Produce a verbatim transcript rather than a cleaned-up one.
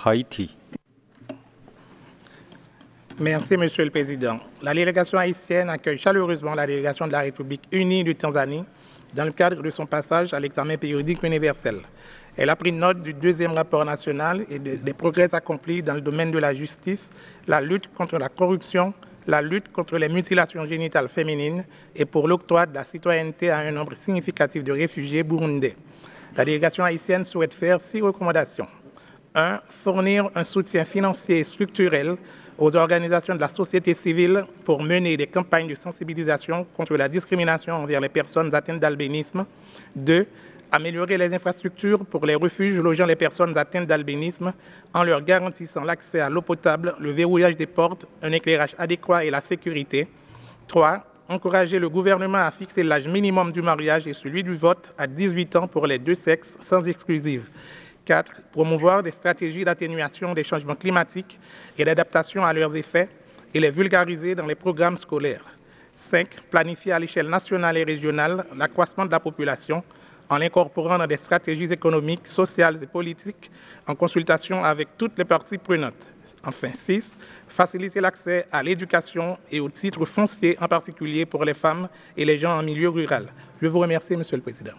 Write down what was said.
Haïti. Merci, Monsieur le Président. La délégation haïtienne accueille chaleureusement la délégation de la République unie de Tanzanie dans le cadre de son passage à l'examen périodique universel. Elle a pris note du deuxième rapport national et de, des progrès accomplis dans le domaine de la justice, la lutte contre la corruption, la lutte contre les mutilations génitales féminines et pour l'octroi de la citoyenneté à un nombre significatif de réfugiés burundais. La délégation haïtienne souhaite faire six recommandations. un. Fournir un soutien financier et structurel aux organisations de la société civile pour mener des campagnes de sensibilisation contre la discrimination envers les personnes atteintes d'albinisme. deux. Améliorer les infrastructures pour les refuges logeant les personnes atteintes d'albinisme en leur garantissant l'accès à l'eau potable, le verrouillage des portes, un éclairage adéquat et la sécurité. trois. Encourager le gouvernement à fixer l'âge minimum du mariage et celui du vote à dix-huit ans pour les deux sexes sans exclusive. quatre. Promouvoir des stratégies d'atténuation des changements climatiques et d'adaptation à leurs effets et les vulgariser dans les programmes scolaires. cinq. Planifier à l'échelle nationale et régionale l'accroissement de la population en l'incorporant dans des stratégies économiques, sociales et politiques en consultation avec toutes les parties prenantes. Enfin, six. Faciliter l'accès à l'éducation et aux titres fonciers, en particulier pour les femmes et les gens en milieu rural. Je vous remercie, Monsieur le Président.